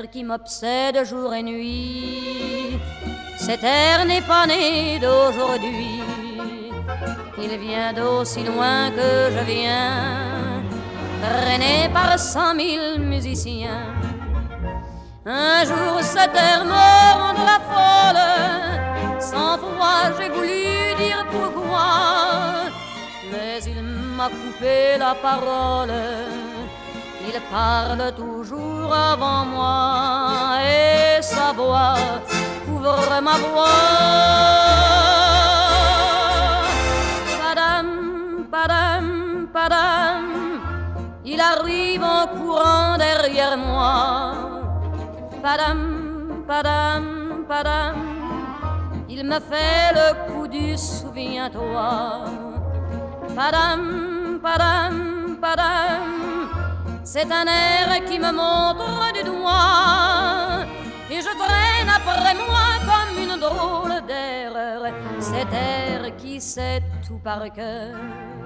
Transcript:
qui m'obsède jour et nuit. Cet air n'est pas né d'aujourd'hui, il vient d'aussi loin que je viens, traîné par 100 000 musiciens. Un jour cet air me rendra folle, 100 fois j'ai voulu dire pourquoi, mais il m'a coupé la parole. Il parle toujours avant moi et sa voix couvre ma voix. Padam, padam, padam, il arrive en courant derrière moi. Padam, padam, padam, il me fait le coup du souviens-toi. Padam, padam, padam, c'est un air qui me montre du doigt et je traîne après moi comme une drôle d'erreur cet air qui sait tout par cœur.